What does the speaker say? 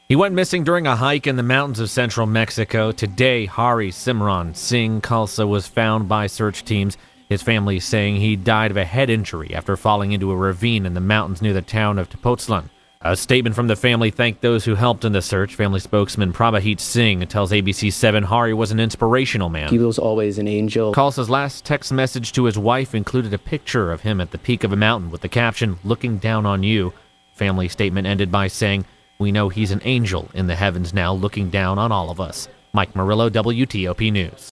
He went missing during a hike in the mountains of central Mexico. Today, Hari Simran Singh Khalsa was found by search teams. His family saying he died of a head injury after falling into a ravine in the mountains near the town of Tepoztlan. A statement from the family thanked those who helped in the search. Family spokesman Prabhajit Singh tells ABC7 Hari was an inspirational man. He was always an angel. Khalsa's last text message to his wife included a picture of him at the peak of a mountain with the caption, "Looking down on you." Family statement ended by saying, "We know he's an angel in the heavens now looking down on all of us." Mike Murillo, WTOP News.